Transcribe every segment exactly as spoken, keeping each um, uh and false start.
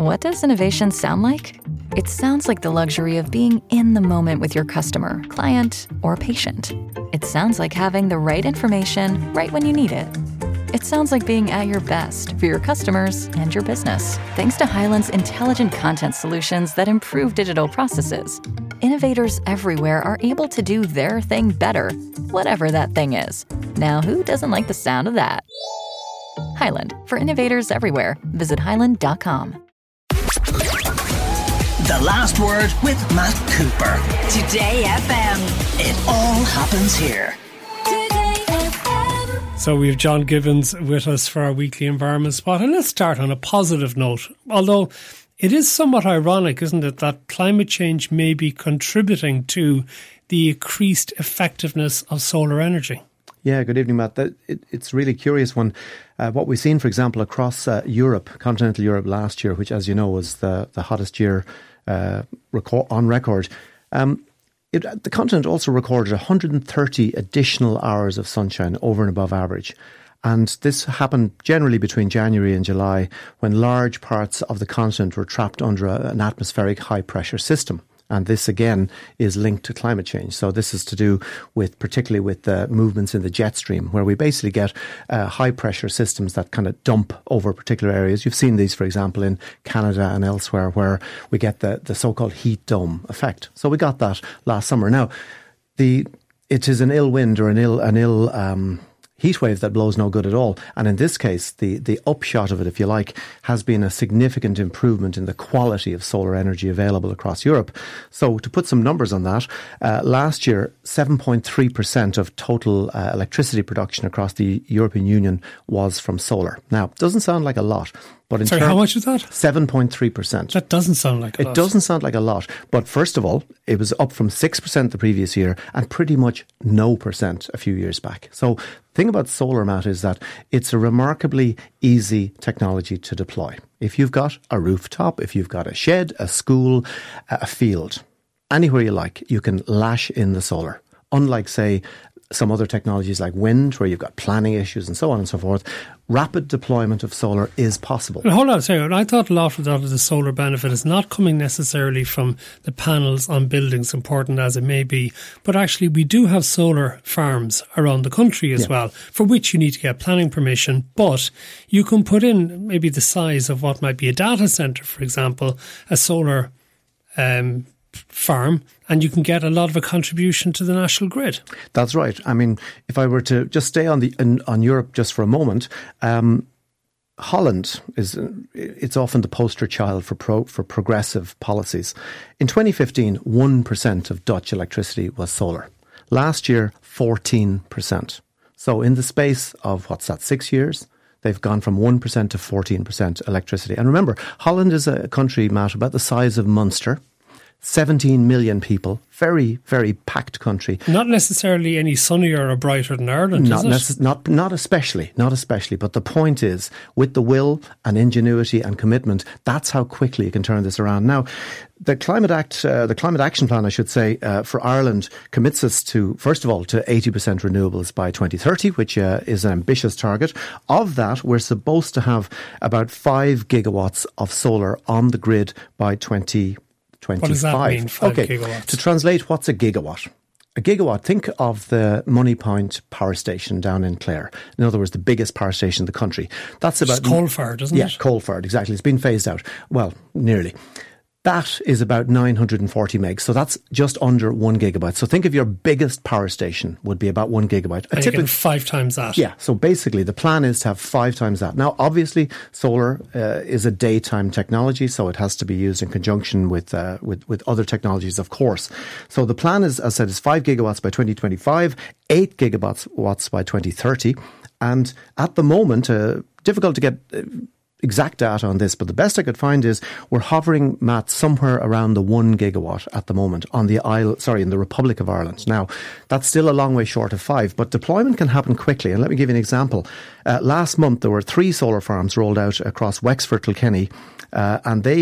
What does innovation sound like? It sounds like the luxury of being in the moment with your customer, client, or patient. It sounds like having the right information right when you need it. It sounds like being at your best for your customers and your business. Thanks to Hyland's intelligent content solutions that improve digital processes, innovators everywhere are able to do their thing better, whatever that thing is. Now, who doesn't like the sound of that? Hyland, for innovators everywhere. Visit hyland dot com. The Last Word with Matt Cooper. Today F M. It all happens here. So we have John Gibbons with us for our weekly environment spot. And let's start on a positive note. Although it is somewhat ironic, isn't it, that climate change may be contributing to the increased effectiveness of solar energy. Yeah, good evening, Matt. That, it, it's really curious when uh, what we've seen, for example, across uh, Europe, continental Europe last year, which, as you know, was the, the hottest year uh, record, on record. Um, It, the continent also recorded one hundred thirty additional hours of sunshine over and above average. And this happened generally between January and July, when large parts of the continent were trapped under a, an atmospheric high-pressure system. And this, again, is linked to climate change. So this is to do with, particularly with the movements in the jet stream, where we basically get uh, high-pressure systems that kind of dump over particular areas. You've seen these, for example, in Canada and elsewhere, where we get the, the so-called heat dome effect. So we got that last summer. Now, the it is an ill wind or an ill an ill um, heat wave that blows no good at all. And in this case, the, the upshot of it, if you like, has been a significant improvement in the quality of solar energy available across Europe. So to put some numbers on that, uh, last year, seven point three percent of total uh, electricity production across the European Union was from solar. Now, it doesn't sound like a lot. But in Sorry, term, how much is that? seven point three percent. That doesn't sound like a it lot. It doesn't sound like a lot. But first of all, it was up from six percent the previous year and pretty much no percent a few years back. So the thing about solar, Matt, is that it's a remarkably easy technology to deploy. If you've got a rooftop, if you've got a shed, a school, a field, anywhere you like, you can lash in the solar. Unlike, say, some other technologies like wind, where you've got planning issues and so on and so forth, rapid deployment of solar is possible. Well, hold on a second. I thought a lot of the solar benefit is not coming necessarily from the panels on buildings, important as it may be, but actually we do have solar farms around the country as yeah. well, for which you need to get planning permission, but you can put in maybe the size of what might be a data centre, for example, a solar um farm, and you can get a lot of a contribution to the national grid. That's right. I mean, if I were to just stay on the on, on Europe just for a moment, um, Holland is it's often the poster child for pro, for progressive policies. In twenty fifteen, one percent of Dutch electricity was solar. Last year, fourteen percent. So in the space of, what's that, six years? They've gone from one percent to fourteen percent electricity. And remember, Holland is a country, Matt, about the size of Munster. seventeen million people, very, very packed country. Not necessarily any sunnier or brighter than Ireland, not is it? Necess- not, not especially, not especially. But the point is, with the will and ingenuity and commitment, that's how quickly you can turn this around. Now, the Climate Act, uh, the Climate Action Plan, I should say, uh, for Ireland commits us to, first of all, to eighty percent renewables by twenty thirty, which uh, is an ambitious target. Of that, we're supposed to have about five gigawatts of solar on the grid by twenty twenty-five. What does that mean, five okay. gigawatts? To translate, what's a gigawatt? A gigawatt, think of the Moneypoint power station down in Clare. In other words, the biggest power station in the country. That's about... It's coal-fired, isn't yeah, it? Yeah, coal-fired, exactly. It's been phased out. Well, nearly. That is about nine hundred forty megs. So that's just under one gigabyte. So think of your biggest power station would be about one gigabyte. And typical, you get five times that. Yeah. So basically the plan is to have five times that. Now, obviously, solar uh, is a daytime technology, so it has to be used in conjunction with, uh, with, with other technologies, of course. So the plan is, as I said, is five gigawatts by twenty twenty-five, eight gigawatts watts by twenty thirty. And at the moment, uh, difficult to get... Uh, exact data on this, but the best I could find is we're hovering, Matt, somewhere around the one gigawatt at the moment on the Isle, sorry, in the Republic of Ireland. Now, that's still a long way short of five, but deployment can happen quickly. And let me give you an example. Uh, last month, there were three solar farms rolled out across Wexford, Kilkenny, uh, and they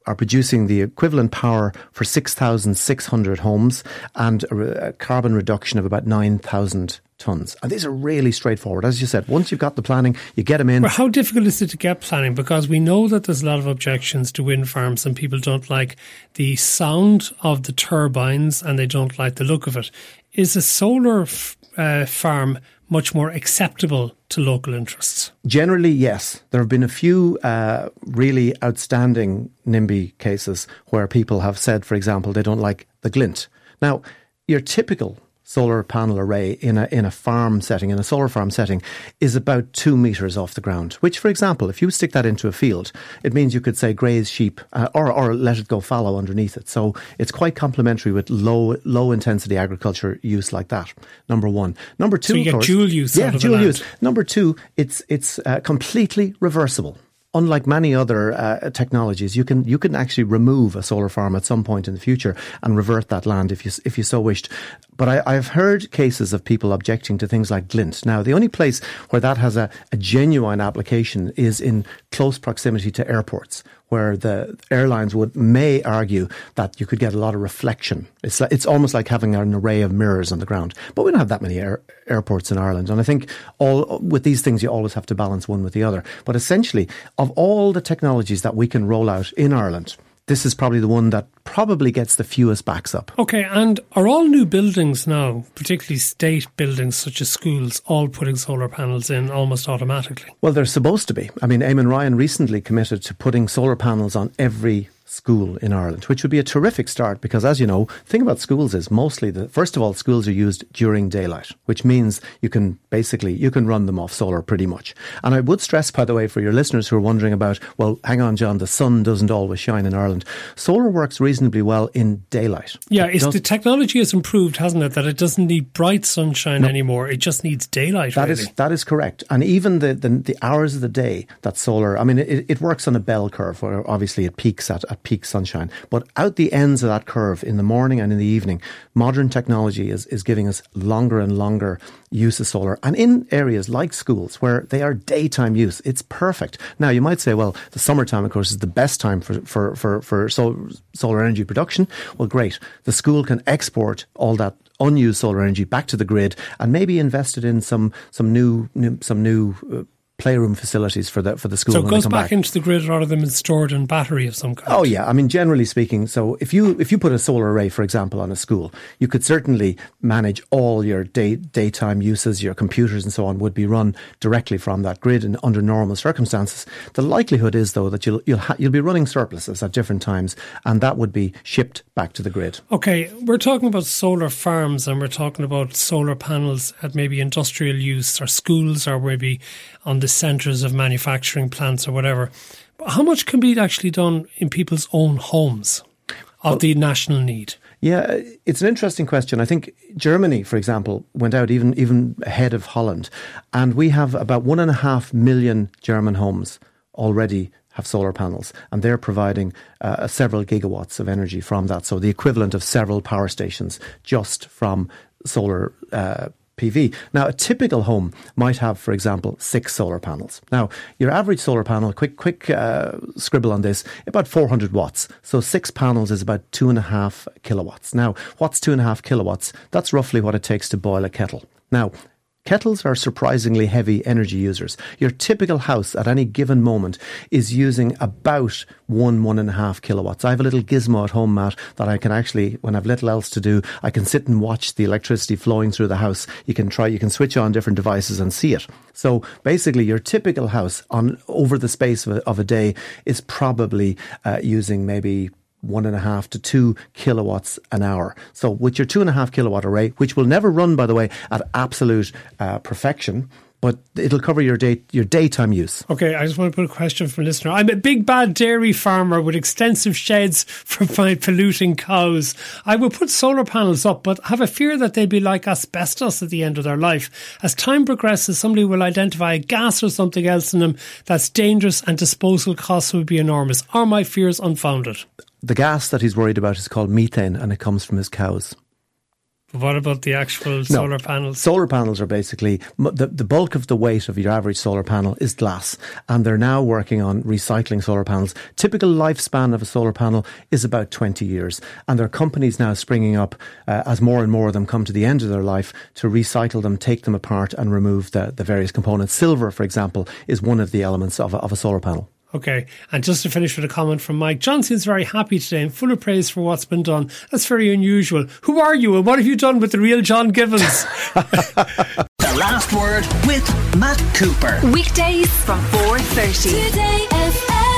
are producing the equivalent power for six thousand six hundred homes and a, re- a carbon reduction of about nine thousand tonnes. And these are really straightforward. As you said, once you've got the planning, you get them in. Well, how difficult is it to get planning? Because we know that there's a lot of objections to wind farms and people don't like the sound of the turbines and they don't like the look of it. Is a solar f- uh, farm much more acceptable to local interests? Generally, yes. There have been a few uh, really outstanding NIMBY cases where people have said, for example, they don't like the glint. Now, your typical solar panel array in a in a farm setting, in a solar farm setting, is about two metres off the ground, which, for example, if you stick that into a field, it means you could, say, graze sheep uh, or, or let it go fallow underneath it. So it's quite complementary with low low intensity agriculture use like that, number one. Number two, so you of get course, dual use yeah, out of dual the land. use. Number two, it's, it's uh, completely reversible. Unlike many other uh, technologies, you can you can actually remove a solar farm at some point in the future and revert that land if you if you so wished. But I, I've heard cases of people objecting to things like glint. Now, the only place where that has a, a genuine application is in close proximity to airports, where the airlines would may argue that you could get a lot of reflection. It's like, it's almost like having an array of mirrors on the ground. But we don't have that many air, airports in Ireland. And I think all with these things, you always have to balance one with the other. But essentially, of all the technologies that we can roll out in Ireland, this is probably the one that probably gets the fewest backs up. Okay, and are all new buildings now, particularly state buildings such as schools, all putting solar panels in almost automatically? Well, they're supposed to be. I mean, Eamon Ryan recently committed to putting solar panels on every school in Ireland, which would be a terrific start because, as you know, the thing about schools is mostly the first of all, schools are used during daylight, which means you can basically you can run them off solar pretty much. And I would stress, by the way, for your listeners who are wondering about, well, hang on, John, the sun doesn't always shine in Ireland. Solar works reasonably well in daylight. Yeah, it it's does, the technology has improved, hasn't it? That it doesn't need bright sunshine no, anymore. It just needs daylight. That really. is that is correct. And even the, the the hours of the day that solar, I mean, it, it works on a bell curve where obviously it peaks at, at peak sunshine. But out the ends of that curve in the morning and in the evening, modern technology is, is giving us longer and longer use of solar. And in areas like schools where they are daytime use, it's perfect. Now, you might say, well, the summertime, of course, is the best time for, for, for, for sol- solar energy production. Well, great. The school can export all that unused solar energy back to the grid and maybe invest it in some, some new, new some new uh, playroom facilities for the for the school. So it when goes they come back, back into the grid rather than stored in battery of some kind. Oh yeah, I mean generally speaking. So if you if you put a solar array, for example, on a school, you could certainly manage all your day daytime uses. Your computers and so on would be run directly from that grid and under normal circumstances. The likelihood is though that you'll you'll ha- you'll be running surpluses at different times, and that would be shipped back to the grid. Okay, we're talking about solar farms and we're talking about solar panels at maybe industrial use or schools or maybe on the centres of manufacturing plants or whatever. But how much can be actually done in people's own homes of well, the national need? Yeah, it's an interesting question. I think Germany, for example, went out even even ahead of Holland. And we have about one and a half million German homes already have solar panels, and they're providing uh, several gigawatts of energy from that. So the equivalent of several power stations just from solar uh P V. Now, a typical home might have, for example, six solar panels. Now, your average solar panel, quick quick uh, scribble on this, about four hundred watts. So six panels is about two and a half kilowatts. Now, what's two and a half kilowatts? That's roughly what it takes to boil a kettle. Now, kettles are surprisingly heavy energy users. Your typical house at any given moment is using about one, one and a half kilowatts. I have a little gizmo at home, Matt, that I can actually, when I've little else to do, I can sit and watch the electricity flowing through the house. You can try, you can switch on different devices and see it. So basically your typical house on over the space of a, of a day is probably uh, using maybe one and a half to two kilowatts an hour. So with your two and a half kilowatt array, which will never run, by the way, at absolute uh, perfection, but it'll cover your day, your daytime use. Okay, I just want to put a question from a listener. I'm a big bad dairy farmer with extensive sheds for my polluting cows. I will put solar panels up, but have a fear that they'll be like asbestos at the end of their life. As time progresses, somebody will identify a gas or something else in them that's dangerous and disposal costs would be enormous. Are my fears unfounded? The gas that he's worried about is called methane, and it comes from his cows. But what about the actual No. solar panels? Solar panels are basically, the, the bulk of the weight of your average solar panel is glass, and they're now working on recycling solar panels. Typical lifespan of a solar panel is about twenty years, and there are companies now springing up uh, as more and more of them come to the end of their life to recycle them, take them apart and remove the, the various components. Silver, for example, is one of the elements of a, of a solar panel. Okay, and just to finish with a comment from Mike, John seems very happy today and full of praise for what's been done. That's very unusual. Who are you and what have you done with the real John Givens? The Last Word with Matt Cooper. Weekdays from four thirty. Today F M.